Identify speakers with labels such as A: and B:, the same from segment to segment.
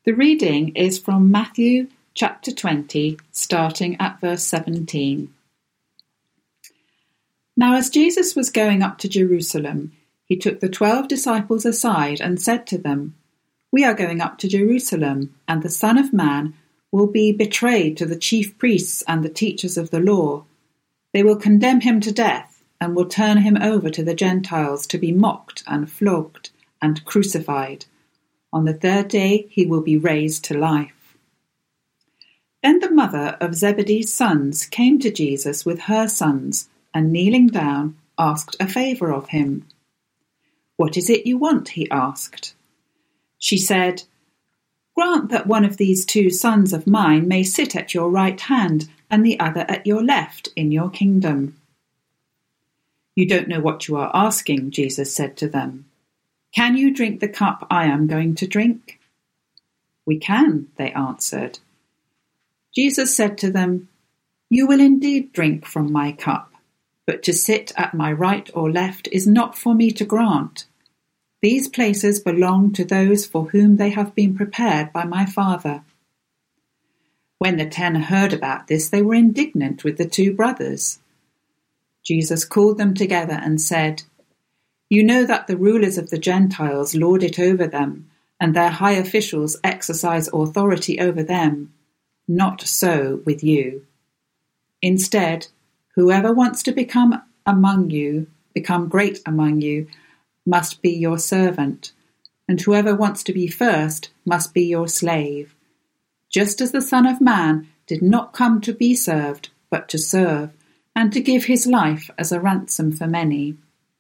A: The reading is from Matthew chapter 20, starting at verse 17. Now as Jesus was going up to Jerusalem, he took the 12 disciples aside and said to them, "We are going up to Jerusalem, and the Son of Man will be betrayed to the chief priests and the teachers of the law. They will condemn him to death and will turn him over to the Gentiles to be mocked and flogged and crucified. On the third day he will be raised to life." Then the mother of Zebedee's sons came to Jesus with her sons, and kneeling down, asked a favour of him. "What is it you want?" he asked. She said, "Grant that one of these 2 sons of mine may sit at your right hand and the other at your left in your kingdom." "You don't know what you are asking," Jesus said to them. "Can you drink the cup I am going to drink?" "We can," they answered. Jesus said to them, "You will indeed drink from my cup, but to sit at my right or left is not for me to grant. These places belong to those for whom they have been prepared by my Father." When the 10 heard about this, they were indignant with the 2 brothers. Jesus called them together and said, "You know that the rulers of the Gentiles lord it over them, and their high officials exercise authority over them. Not so with you. Instead, whoever wants to become great among you, must be your servant, and whoever wants to be first must be your slave. Just as the Son of Man did not come to be served, but to serve, and to give his life as a ransom for many."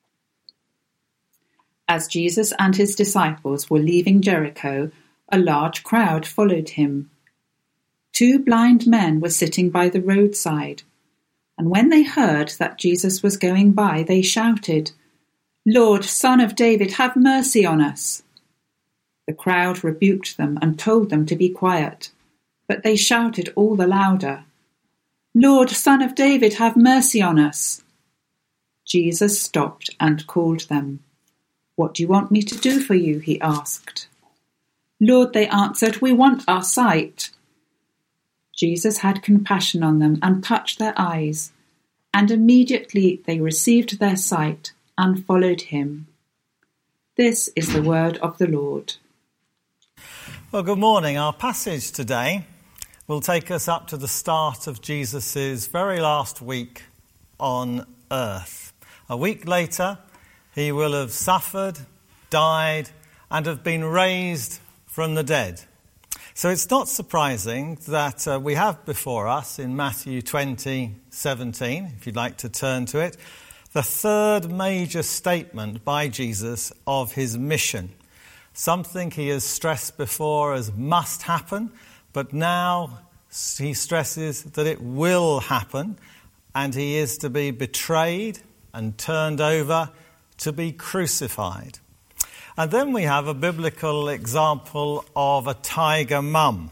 A: As Jesus and his disciples were leaving Jericho, a large crowd followed him. 2 blind men were sitting by the roadside, and when they heard that Jesus was going by, they shouted, "Lord, Son of David, have mercy on us." The crowd rebuked them and told them to be quiet, but they shouted all the louder, "Lord, Son of David, have mercy on us." Jesus stopped and called them. "What do you want me to do for you?" he asked. "Lord," they answered, "we want our sight." Jesus had compassion on them and touched their eyes, and immediately they received their sight and followed him. This is the word of the Lord.
B: Well, good morning. Our passage today will take us up to the start of Jesus' very last week on earth. A week later, he will have suffered, died, and have been raised from the dead. So it's not surprising that we have before us in Matthew 20:17, if you'd like to turn to it, the third major statement by Jesus of his mission. Something he has stressed before as must happen, but now he stresses that it will happen, and he is to be betrayed and turned over to be crucified. And then we have a biblical example of a tiger mum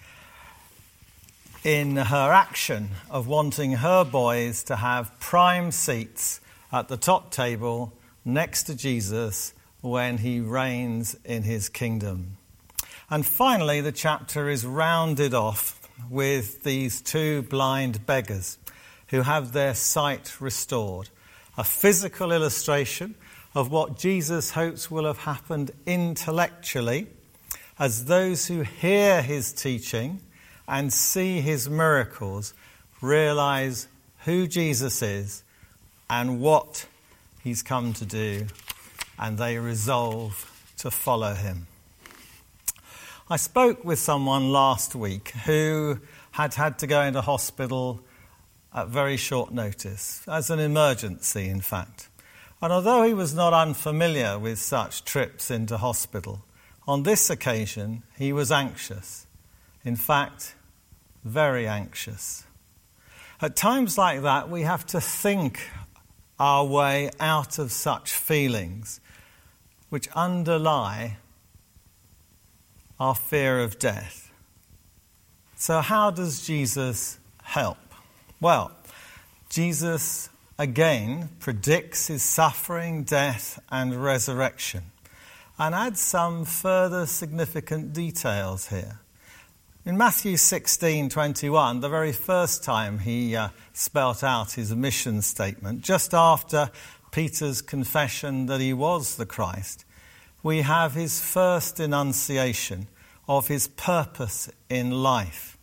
B: in her action of wanting her boys to have prime seats at the top table next to Jesus when he reigns in his kingdom. And finally, the chapter is rounded off with these 2 blind beggars who have their sight restored, a physical illustration of what Jesus hopes will have happened intellectually as those who hear his teaching and see his miracles realize who Jesus is and what he's come to do, and they resolve to follow him. I spoke with someone last week who had to go into hospital at very short notice, as an emergency, in fact. And although he was not unfamiliar with such trips into hospital, on this occasion he was anxious. In fact, very anxious. At times like that, we have to think our way out of such feelings which underlie our fear of death. So how does Jesus help? Well, Jesus again predicts his suffering, death, and resurrection. and adds some further significant details here. In Matthew 16:21, the very first time he spelt out his mission statement, just after Peter's confession that he was the Christ, we have his first enunciation of his purpose in life.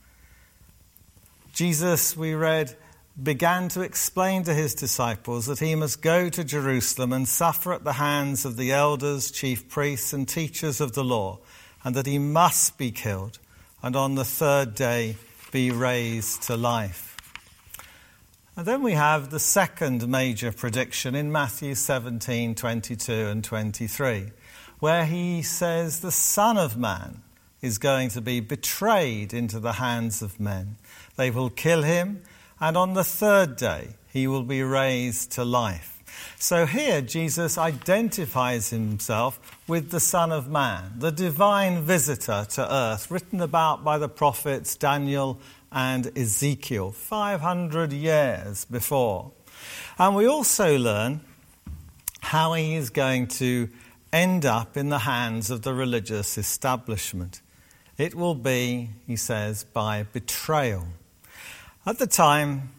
B: Jesus, we read, began to explain to his disciples that he must go to Jerusalem and suffer at the hands of the elders, chief priests, and teachers of the law, and that he must be killed, and on the third day be raised to life. And then we have the second major prediction in Matthew 17:22 and 23, where he says the Son of Man is going to be betrayed into the hands of men. They will kill him, and on the third day he will be raised to life. So here Jesus identifies himself with the Son of Man, the divine visitor to earth, written about by the prophets Daniel and Ezekiel 500 years before. And we also learn how he is going to end up in the hands of the religious establishment. It will be, he says, by betrayal. At the time,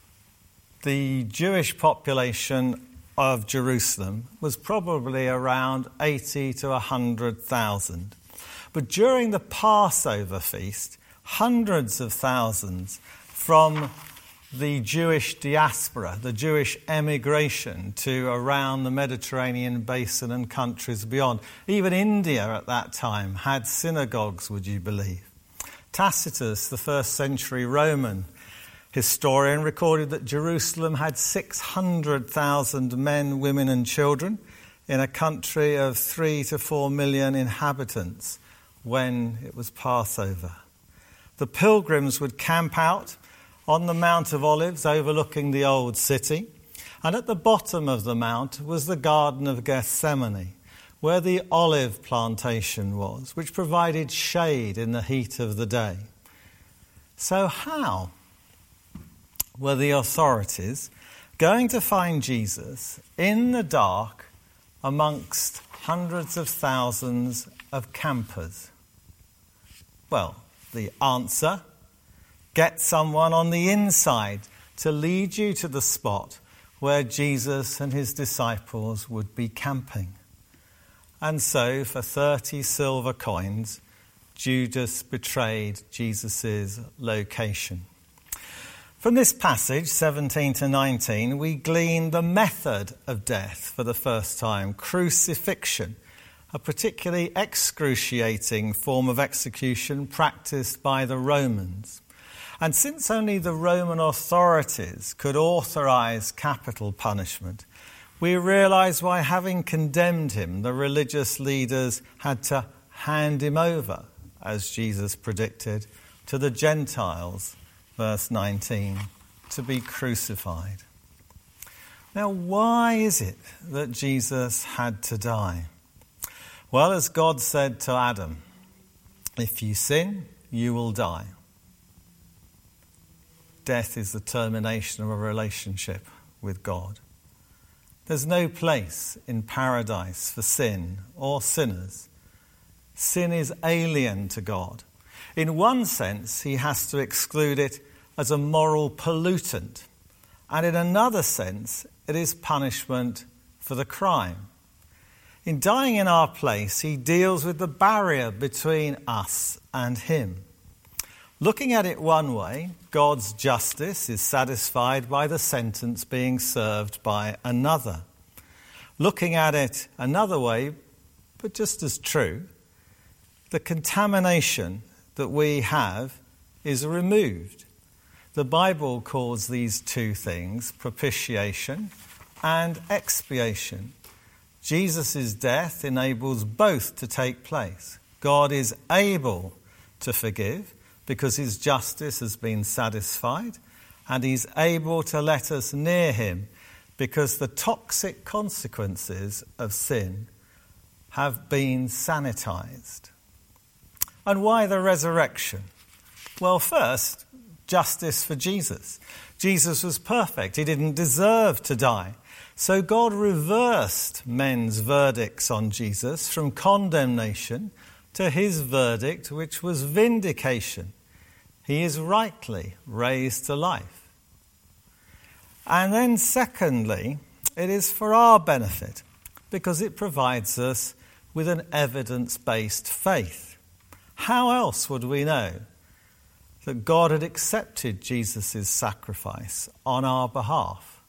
B: the Jewish population of Jerusalem was probably around 80 to 100,000. But during the Passover feast, hundreds of thousands from the Jewish diaspora, the Jewish emigration to around the Mediterranean basin and countries beyond. Even India at that time had synagogues, would you believe? Tacitus, the first century Roman historian, recorded that Jerusalem had 600,000 men, women and children in a country of 3 to 4 million inhabitants when it was Passover. The pilgrims would camp out on the Mount of Olives overlooking the old city, and at the bottom of the mount was the Garden of Gethsemane, where the olive plantation was, which provided shade in the heat of the day. So how were the authorities going to find Jesus in the dark amongst hundreds of thousands of campers? Well, the answer: get someone on the inside to lead you to the spot where Jesus and his disciples would be camping. And so, for 30 silver coins, Judas betrayed Jesus' location. From this passage, 17 to 19, we glean the method of death for the first time: crucifixion, a particularly excruciating form of execution practiced by the Romans. And since only the Roman authorities could authorize capital punishment, we realize why, having condemned him, the religious leaders had to hand him over, as Jesus predicted, to the Gentiles, verse 19, to be crucified. Now, why is it that Jesus had to die? Well, as God said to Adam, if you sin, you will die. Death is the termination of a relationship with God. There's no place in paradise for sin or sinners. Sin is alien to God. In one sense, he has to exclude it as a moral pollutant, and in another sense, it is punishment for the crime. In dying in our place, he deals with the barrier between us and him. Looking at it one way, God's justice is satisfied by the sentence being served by another. Looking at it another way, but just as true, the contamination that we have is removed. The Bible calls these two things propitiation and expiation. Jesus' death enables both to take place. God is able to forgive because his justice has been satisfied, and he's able to let us near him because the toxic consequences of sin have been sanitized. And why the resurrection? Well, first, justice for Jesus. Jesus was perfect. He didn't deserve to die. So God reversed men's verdicts on Jesus from condemnation to his verdict, which was vindication. He is rightly raised to life. And then secondly, it is for our benefit because it provides us with an evidence-based faith. How else would we know that God had accepted Jesus' sacrifice on our behalf?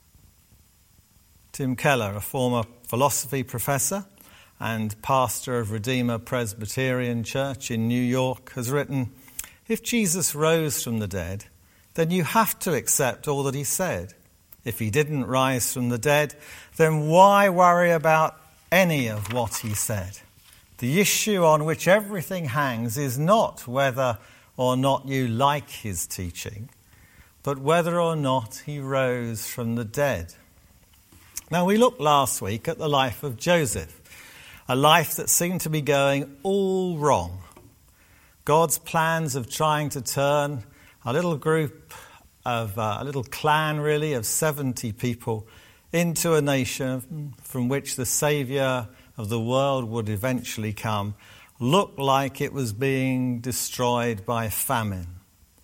B: Tim Keller, a former philosophy professor and pastor of Redeemer Presbyterian Church in New York, has written, "If Jesus rose from the dead, then you have to accept all that he said. If he didn't rise from the dead, then why worry about any of what he said? The issue on which everything hangs is not whether or not you like his teaching, but whether or not he rose from the dead." Now, we looked last week at the life of Joseph, a life that seemed to be going all wrong. God's plans of trying to turn a little group of, a little clan really, of 70 people into a nation from which the Saviour of the world would eventually come, looked like it was being destroyed by famine.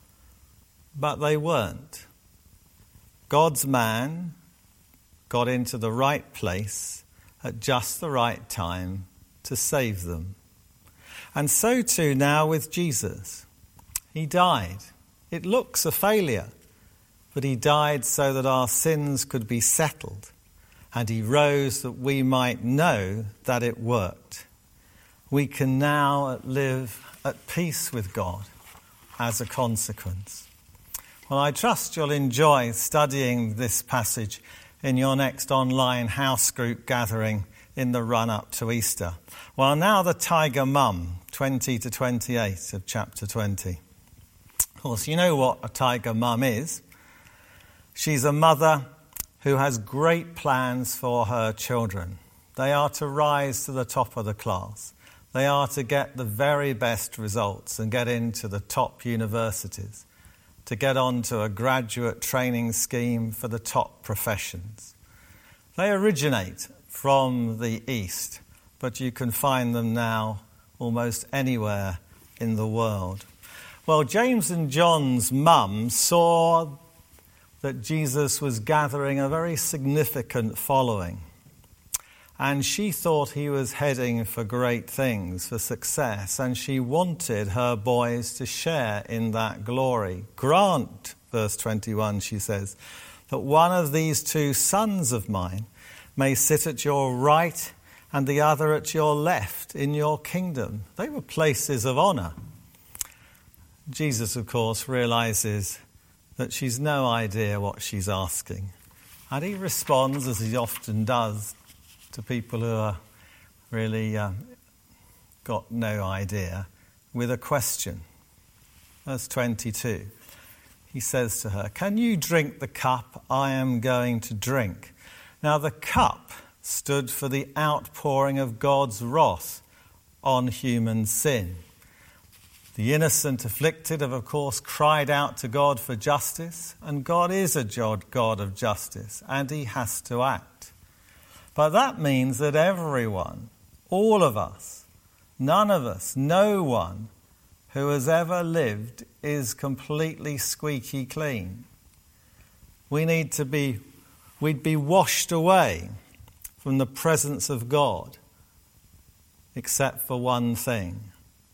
B: But they weren't. God's man got into the right place at just the right time to save them. And so too now with Jesus. He died. It looks a failure, but he died so that our sins could be settled, and he rose that we might know that it worked. We can now live at peace with God as a consequence. Well, I trust you'll enjoy studying this passage in your next online house group gathering in the run-up to Easter. Well, now the tiger mum, 20 to 28 of chapter 20. Of course, you know what a tiger mum is. She's a mother who has great plans for her children. They are to rise to the top of the class. They are to get the very best results and get into the top universities, to get onto a graduate training scheme for the top professions. They originate from the East, but you can find them now almost anywhere in the world. Well, James and John's mum saw that Jesus was gathering a very significant following, and she thought he was heading for great things, for success, and she wanted her boys to share in that glory. "Grant," verse 21, she says, "that one of these two sons of mine may sit at your right and the other at your left in your kingdom." They were places of honour. Jesus, of course, realises that she's no idea what she's asking. And he responds, as he often does, to people who are really got no idea, with a question. Verse 22, he says to her, "Can you drink the cup I am going to drink?" Now the cup stood for the outpouring of God's wrath on human sin. The innocent afflicted have, of course, cried out to God for justice, and God is a God of justice, and he has to act. But that means that everyone, all of us, none of us, no one who has ever lived is completely squeaky clean. We'd be washed away from the presence of God, except for one thing.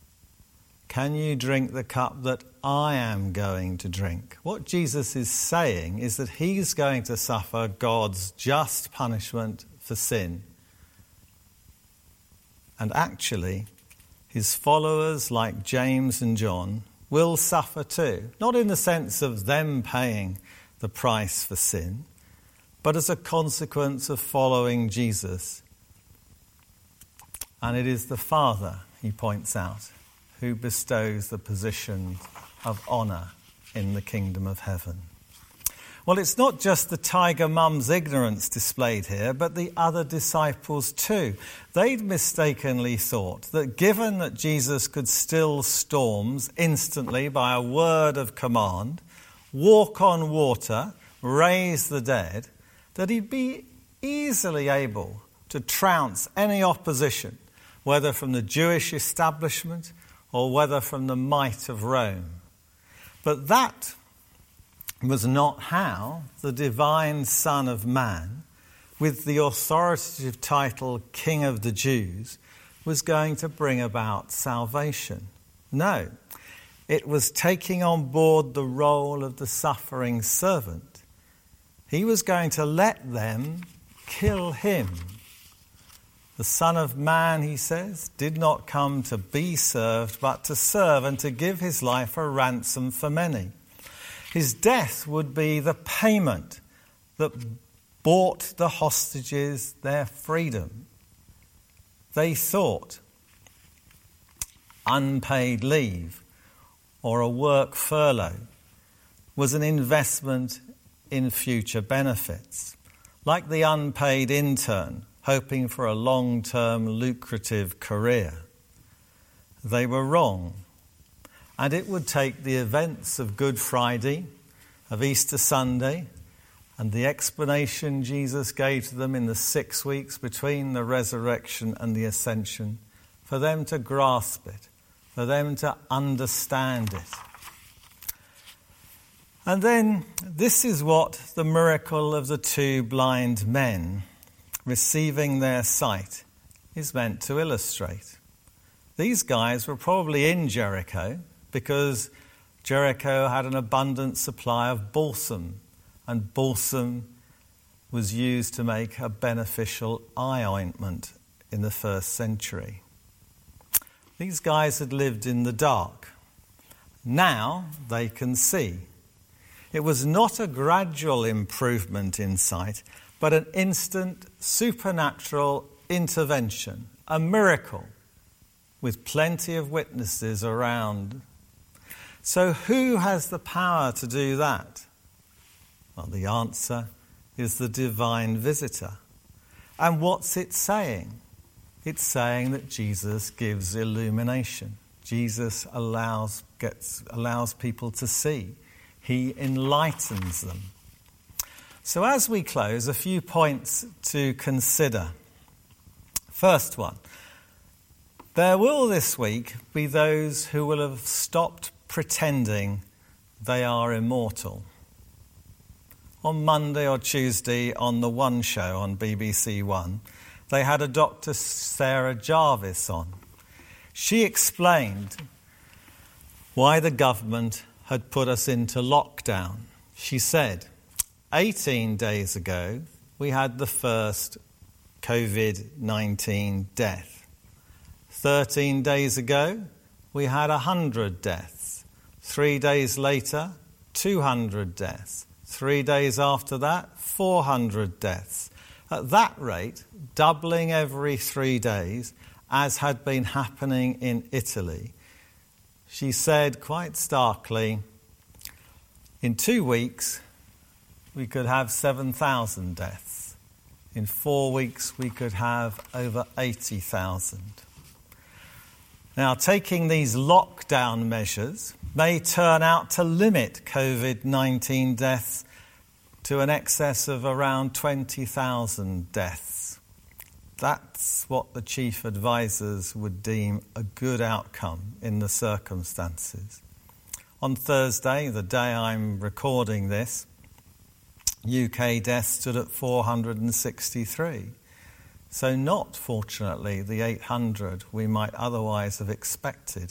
B: Can you drink the cup that I am going to drink? What Jesus is saying is that he's going to suffer God's just punishment for sin. And actually, his followers like James and John will suffer too. Not in the sense of them paying the price for sin, but as a consequence of following Jesus. And it is the Father, he points out, who bestows the position of honour in the kingdom of heaven. Well, it's not just the tiger mum's ignorance displayed here, but the other disciples too. They'd mistakenly thought that given that Jesus could still storms instantly by a word of command, walk on water, raise the dead, that he'd be easily able to trounce any opposition, whether from the Jewish establishment or whether from the might of Rome. But that was not how the divine Son of Man, with the authoritative title King of the Jews, was going to bring about salvation. No, it was taking on board the role of the suffering servant. He was going to let them kill him. The Son of Man, he says, did not come to be served, but to serve and to give his life a ransom for many. His death would be the payment that bought the hostages their freedom. They thought unpaid leave or a work furlough was an investment in future benefits, like the unpaid intern hoping for a long-term lucrative career. They were wrong. And it would take the events of Good Friday, of Easter Sunday, and the explanation Jesus gave to them in the 6 weeks between the resurrection and the ascension for them to grasp it, for them to understand it. And then this is what the miracle of the 2 blind men receiving their sight is meant to illustrate. These guys were probably in Jericho, because Jericho had an abundant supply of balsam, and balsam was used to make a beneficial eye ointment in the 1st century. These guys had lived in the dark. Now they can see. It was not a gradual improvement in sight, but an instant supernatural intervention, a miracle, with plenty of witnesses around. So who has the power to do that? Well, the answer is the divine visitor. And what's it saying? It's saying that Jesus gives illumination. Jesus allows people to see. He enlightens them. So as we close, a few points to consider. First one, there will this week be those who will have stopped pretending they are immortal. On Monday or Tuesday on the One Show on BBC One, they had a Dr. Sarah Jarvis on. She explained why the government had put us into lockdown. She said, 18 days ago, we had the first COVID-19 death. 13 days ago, we had 100 deaths. 3 days later, 200 deaths. 3 days after that, 400 deaths. At that rate, doubling every 3 days, as had been happening in Italy. She said quite starkly, in 2 weeks, we could have 7,000 deaths. In 4 weeks, we could have over 80,000. Now, taking these lockdown measures may turn out to limit COVID-19 deaths to an excess of around 20,000 deaths. That's what the chief advisors would deem a good outcome in the circumstances. On Thursday, the day I'm recording this, UK deaths stood at 463. So not, fortunately, the 800 we might otherwise have expected.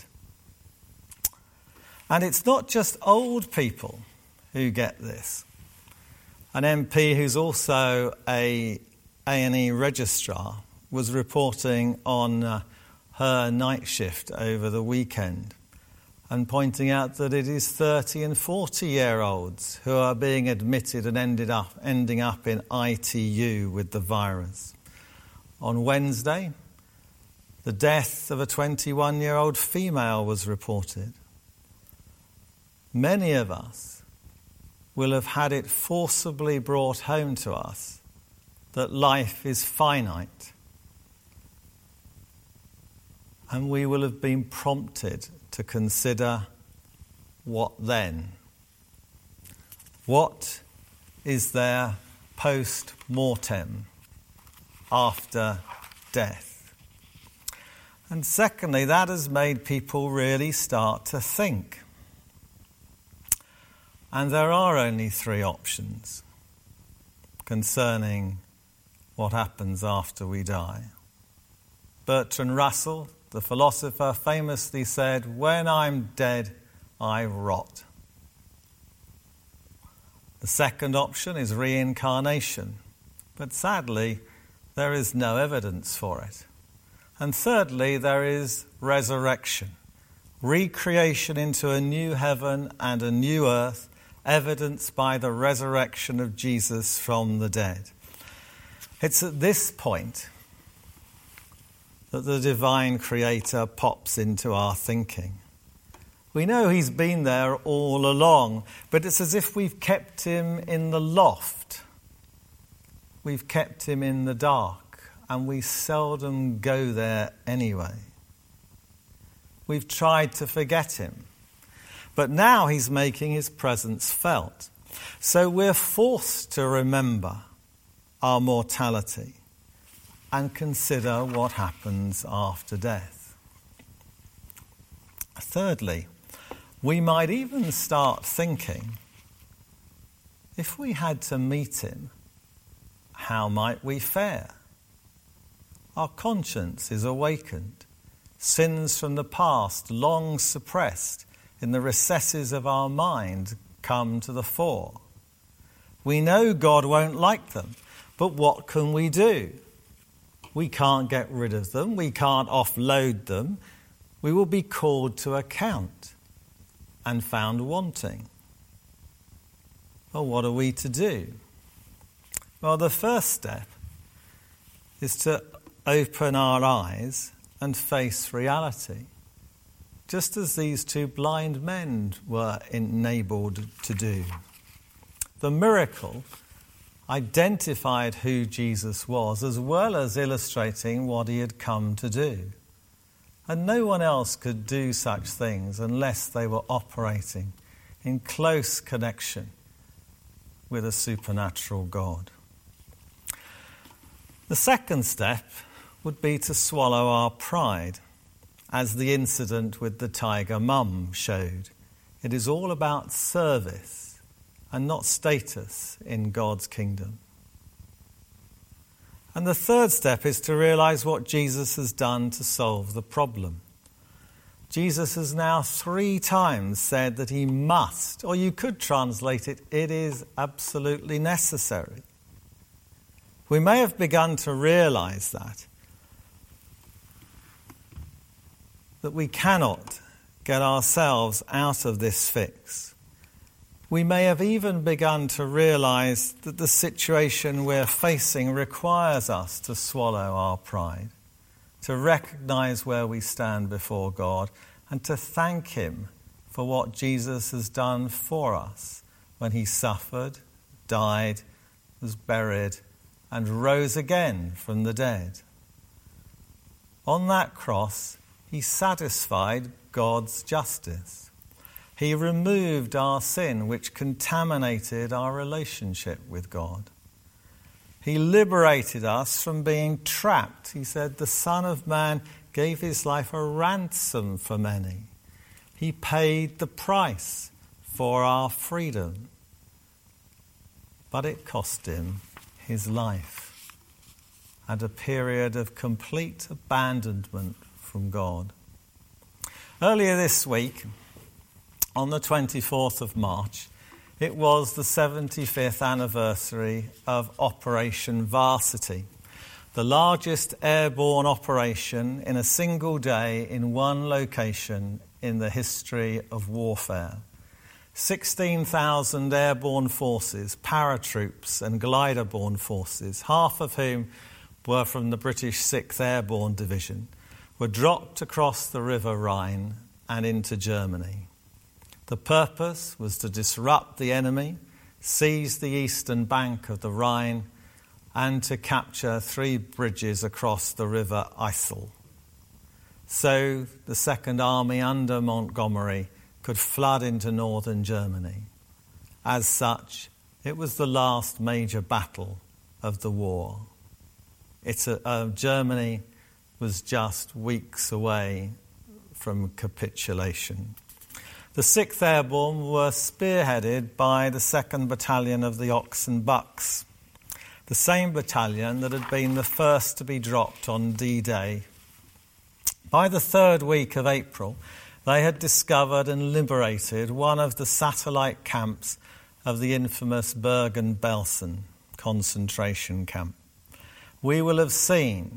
B: And it's not just old people who get this. An MP who's also a A&E registrar was reporting on her night shift over the weekend and pointing out that it is 30 and 40-year-olds who are being admitted and ending up in ITU with the virus. On Wednesday, the death of a 21-year-old female was reported. Many of us will have had it forcibly brought home to us that life is finite. And we will have been prompted to consider what then? What is there post-mortem? after death. And secondly, that has made people really start to think. And there are only three options concerning what happens after we die. Bertrand Russell, the philosopher, famously said, "When I'm dead, I rot." The second option is reincarnation, but sadly, there is no evidence for it. And thirdly, there is resurrection, recreation into a new heaven and a new earth, evidenced by the resurrection of Jesus from the dead. It's at this point that the divine creator pops into our thinking. We know he's been there all along, but it's as if we've kept him in the loft. We've kept him in the dark, and we seldom go there anyway. We've tried to forget him, but now he's making his presence felt. So we're forced to remember our mortality and consider what happens after death. Thirdly, we might even start thinking, if we had to meet him, how might we fare? Our conscience is awakened. Sins from the past, long suppressed in the recesses of our mind, come to the fore. We know God won't like them, but what can we do? We can't get rid of them. We can't offload them. We will be called to account and found wanting. Well, what are we to do? Well, the first step is to open our eyes and face reality, just as these two blind men were enabled to do. The miracle identified who Jesus was, as well as illustrating what he had come to do. And no one else could do such things unless they were operating in close connection with a supernatural God. The second step would be to swallow our pride, as the incident with the tiger mum showed. It is all about service and not status in God's kingdom. And the third step is to realize what Jesus has done to solve the problem. Jesus has now 3 times said that he must, or you could translate it, it is absolutely necessary. We may have begun to realize that we cannot get ourselves out of this fix. We may have even begun to realize that the situation we're facing requires us to swallow our pride, to recognize where we stand before God, and to thank him for what Jesus has done for us when he suffered, died, was buried, and rose again from the dead. On that cross, he satisfied God's justice. He removed our sin, which contaminated our relationship with God. He liberated us from being trapped. He said, the Son of Man gave his life a ransom for many. He paid the price for our freedom. But it cost him his life and a period of complete abandonment from God. Earlier this week, on the 24th of March, it was the 75th anniversary of Operation Varsity, the largest airborne operation in a single day in one location in the history of warfare. 16,000 airborne forces, paratroops and glider-borne forces, half of whom were from the British 6th Airborne Division, were dropped across the River Rhine and into Germany. The purpose was to disrupt the enemy, seize the eastern bank of the Rhine, and to capture 3 bridges across the River Isel. So the Second Army under Montgomery could flood into northern Germany. As such, it was the last major battle of the war. Germany was just weeks away from capitulation. The 6th Airborne were spearheaded by the 2nd Battalion of the Ox and Bucks, the same battalion that had been the first to be dropped on D-Day. By the 3rd week of April, they had discovered and liberated one of the satellite camps of the infamous Bergen-Belsen concentration camp. We will have seen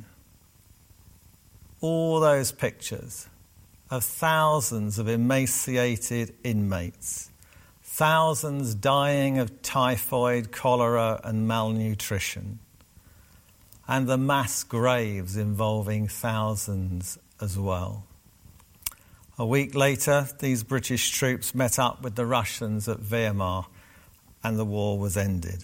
B: all those pictures of thousands of emaciated inmates, thousands dying of typhoid, cholera and malnutrition, and the mass graves involving thousands as well. A week later, these British troops met up with the Russians at Weimar and the war was ended.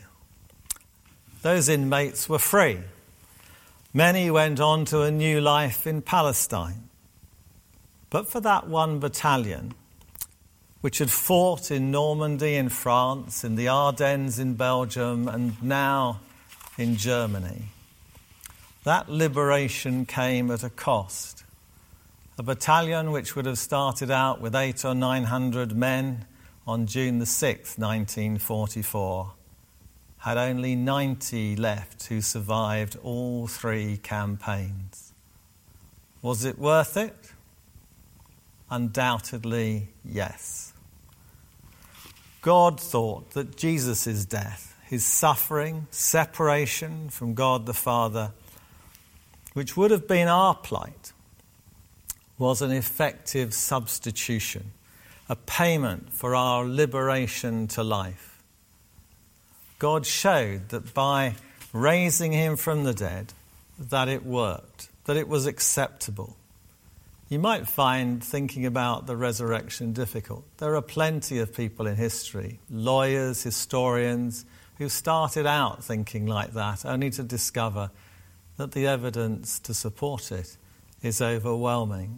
B: Those inmates were free. Many went on to a new life in Palestine. But for that one battalion, which had fought in Normandy in France, in the Ardennes in Belgium, and now in Germany, that liberation came at a cost. A battalion which would have started out with 800 or 900 men on June the 6th, 1944, had only 90 left who survived all 3 campaigns. Was it worth it? Undoubtedly, yes. God thought that Jesus' death, his suffering, separation from God the Father, which would have been our plight, was an effective substitution, a payment for our liberation to life. God showed that by raising him from the dead, that it worked, that it was acceptable. You might find thinking about the resurrection difficult. There are plenty of people in history, lawyers, historians, who started out thinking like that, only to discover that the evidence to support it is overwhelming.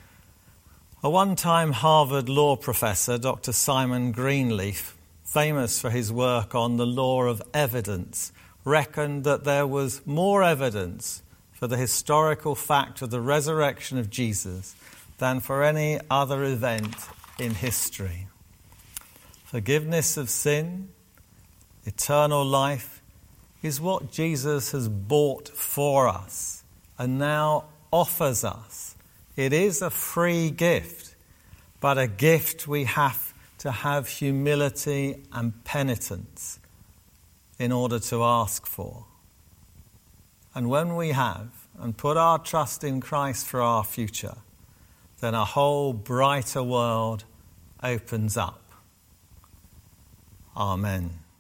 B: A one-time Harvard law professor, Dr. Simon Greenleaf, famous for his work on the law of evidence, reckoned that there was more evidence for the historical fact of the resurrection of Jesus than for any other event in history. Forgiveness of sin, eternal life, is what Jesus has bought for us and now offers us. It is a free gift, but a gift we have to have humility and penitence in order to ask for. And when we have and put our trust in Christ for our future, then a whole brighter world opens up. Amen.